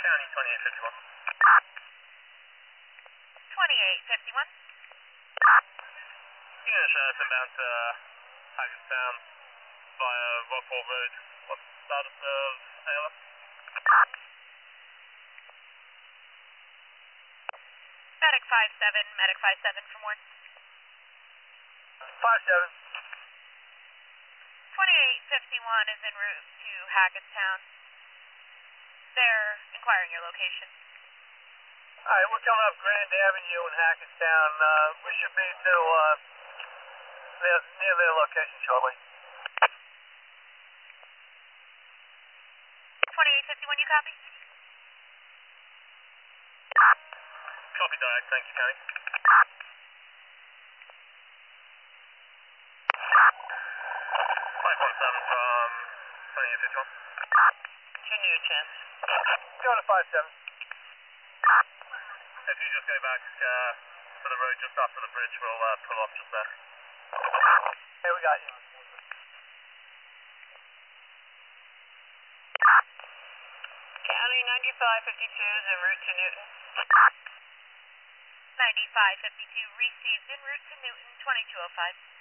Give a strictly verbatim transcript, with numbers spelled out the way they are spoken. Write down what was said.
County twenty-eight fifty-one. twenty-eight fifty-one. Unit uh, inbound to Hackettstown via Rockwall Road. What's the status of A L S? Medic five seven, Medic five seven from Warren. five seven. twenty-eight fifty-one is en route to Hackettstown. They're inquiring your location. Alright, we're coming up Grand Avenue in Hackettstown. Uh, we should be to uh, near, near their location shortly. twenty-eight fifty-one, you copy? Copy, direct. Thank you, County. five one seven from twenty-eight fifty-one. Junior chance. Go to five seven. If you just go back uh, to the road just after the bridge, we'll uh, pull off just there. Hey, we got you. County ninety-five fifty-two is en route to Newton. ninety-five fifty-two received en route to Newton, twenty-two oh five.